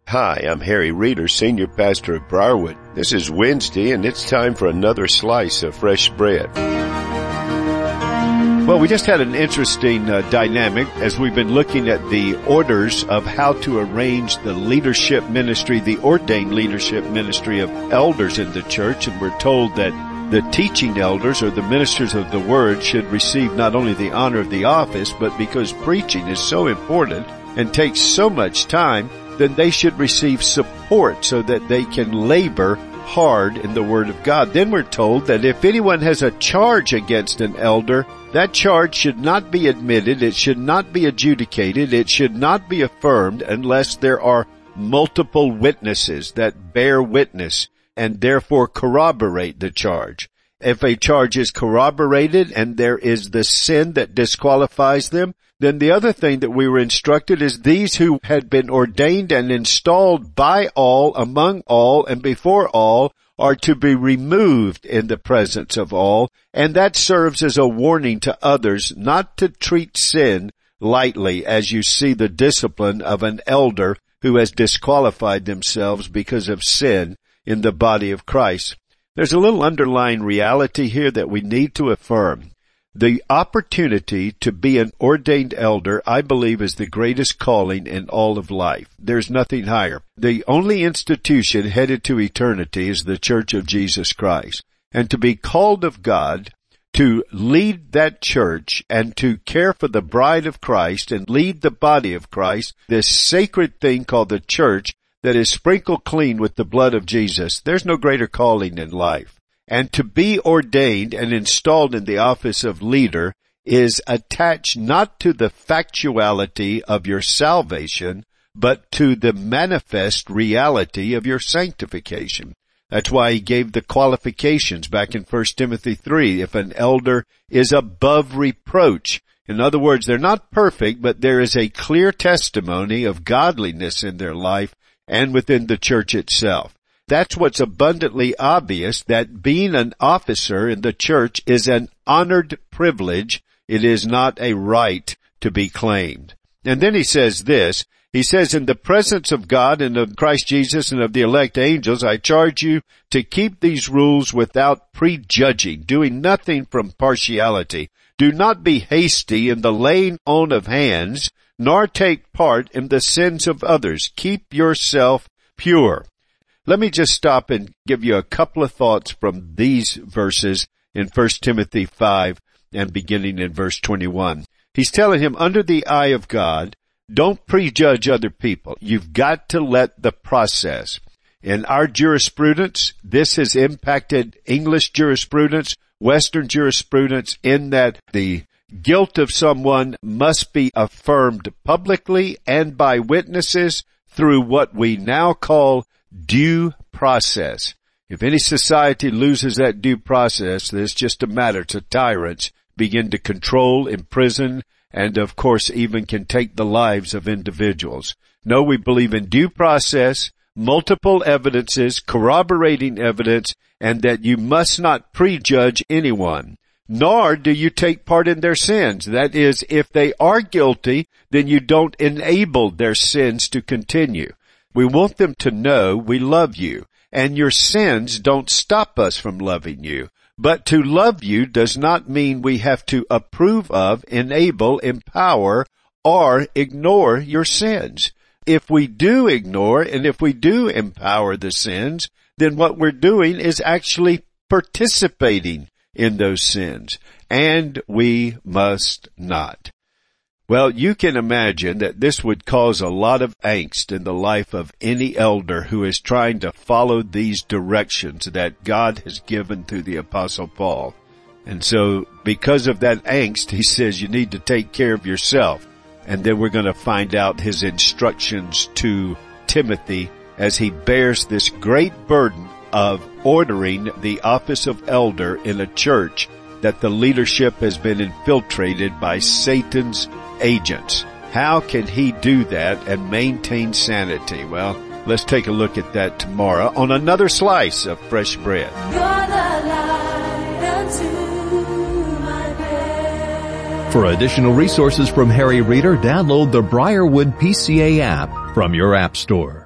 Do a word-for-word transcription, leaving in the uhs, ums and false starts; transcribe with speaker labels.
Speaker 1: Hi, I'm Harry Reeder, Senior Pastor of Briarwood. This is Wednesday, and it's time for another slice of fresh bread.
Speaker 2: Well, we just had an interesting uh, dynamic as we've been looking at the orders of how to arrange the leadership ministry, the ordained leadership ministry of elders in the church, and we're told that the teaching elders or the ministers of the word should receive not only the honor of the office, but because preaching is so important and takes so much time, then they should receive support so that they can labor hard in the Word of God. Then we're told that if anyone has a charge against an elder, that charge should not be admitted, it should not be adjudicated, it should not be affirmed unless there are multiple witnesses that bear witness and therefore corroborate the charge. If a charge is corroborated and there is the sin that disqualifies them, then the other thing that we were instructed is these who had been ordained and installed by all, among all, and before all are to be removed in the presence of all, and that serves as a warning to others not to treat sin lightly as you see the discipline of an elder who has disqualified themselves because of sin in the body of Christ. There's a little underlying reality here that we need to affirm. The opportunity to be an ordained elder, I believe, is the greatest calling in all of life. There's nothing higher. The only institution headed to eternity is the Church of Jesus Christ. And to be called of God, to lead that church and to care for the bride of Christ and lead the body of Christ, this sacred thing called the church that is sprinkled clean with the blood of Jesus, there's no greater calling in life. And to be ordained and installed in the office of leader is attached not to the factuality of your salvation, but to the manifest reality of your sanctification. That's why he gave the qualifications back in First Timothy three. If an elder is above reproach, in other words, they're not perfect, but there is a clear testimony of godliness in their life and within the church itself. That's what's abundantly obvious, that being an officer in the church is an honored privilege. It is not a right to be claimed. And then he says this, he says, in the presence of God and of Christ Jesus and of the elect angels, I charge you to keep these rules without prejudging, doing nothing from partiality. Do not be hasty in the laying on of hands, nor take part in the sins of others. Keep yourself pure. Let me just stop and give you a couple of thoughts from these verses in First Timothy five and beginning in verse twenty-one. He's telling him, under the eye of God, don't prejudge other people. You've got to let the process. In our jurisprudence, this has impacted English jurisprudence, Western jurisprudence, in that the guilt of someone must be affirmed publicly and by witnesses through what we now call due process. If any society loses that due process, it's just a matter to tyrants begin to control, imprison, and of course even can take the lives of individuals. No, we believe in due process, multiple evidences, corroborating evidence, and that you must not prejudge anyone. Nor do you take part in their sins. That is, if they are guilty, then you don't enable their sins to continue. We want them to know we love you, and your sins don't stop us from loving you. But to love you does not mean we have to approve of, enable, empower, or ignore your sins. If we do ignore and if we do empower the sins, then what we're doing is actually participating in those sins, and we must not. Well, you can imagine that this would cause a lot of angst in the life of any elder who is trying to follow these directions that God has given through the Apostle Paul. And so, because of that angst, he says you need to take care of yourself. And then we're going to find out his instructions to Timothy as he bears this great burden of ordering the office of elder in a church that the leadership has been infiltrated by Satan's agents. How can he do that and maintain sanity? Well, let's take a look at that tomorrow on another slice of fresh bread.
Speaker 3: For additional resources from Harry Reeder, download the Briarwood P C A app from your app store.